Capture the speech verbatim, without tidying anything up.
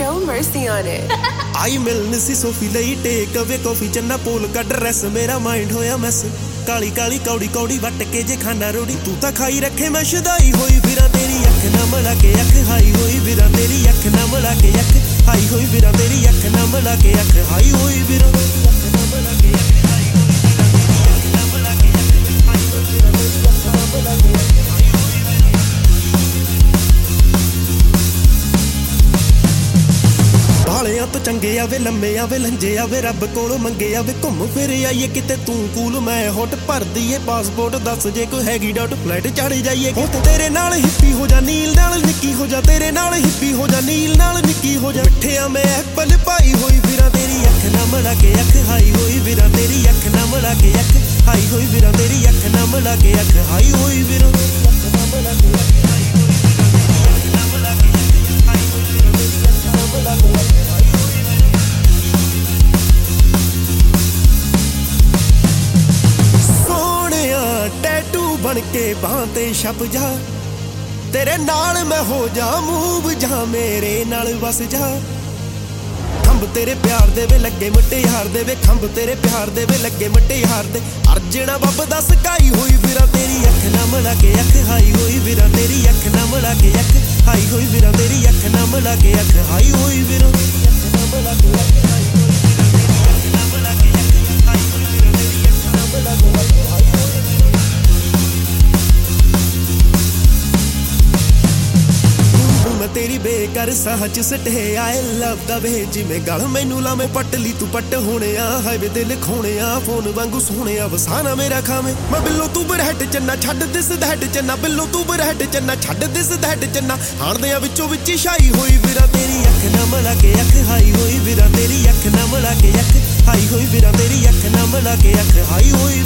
no mercy on it. आई मिलन सी सोफी लई टेक अवे कॉफी चन्ना पोल का ड्रेस मेरा माइंड होया मैस काली काली कौड़ी कौड़ी वट के जे खाना रोड़ी तू तां खाई रखे मैं शदाई होई फिरा तेरी अख ना मिला के अख हाई होई फिरा तेरी अख ना मिला के अख हाई होई फिरा तेरी अख ना मिला के अख हाई होई फिरा बालियां तो चंगे आवे लम्मे आवे लंजे आवे रब कोलों मंगे आवे घुम फिर आइए किते तू कूल मैं होट भर दईए पासपोर्ट दस जे कोई हैगी डॉट फ्लाइट चढ़ जाइए हो तेरे नाल हिप्पी हो जा नील नाल निक्की हो जा तेरे नाल हिप्पी हो जा नील नाल निक्की हो जा मिठिया मैं एप्पल पाई होई फिरा तेरी अख ना मिला के अख हाई होई फिरा तेरी अख ना मिला के अख हाई होई फिरा तेरी अख ना मिला के अख हाई होई फिरा बन के बांते छप जा तेरे नाल मैं हो जा मूव जा मेरे नाल बस जा खंब तेरे प्यार दे वे लगे मिट्टे यार दे वे खंब तेरे प्यार दे वे लगे मिट्टे यार दे अर्जना बब दा सकाई होई फिरा तेरी अख ना मिला के अख हाई होई फिरा तेरी अख ना मिला के अख हाई होई फिरा तेरी अख ना मिला के अख हाई होई फिरा तेरी बेकर सहज सटे आए लवदा वे जिमें गल मैनू लावे पटली तू पट होने आ हाईवे ते लिखोने आ फोन वांगू सोने आ वसाना मेरा खावे मैं बिल्लो तू बरहट चन्ना छड्ड दिस दहट चन्ना बिल्लो तू बरहट चन्ना छड्ड दिस दहट चन्ना हाणदे विचों विच छाई होई फिरा तेरी अख ना मिला के अख हाई होई फिरा तेरी अख ना मिला के अख हाई होई फिरा तेरी अख ना मिला के अख हाई होई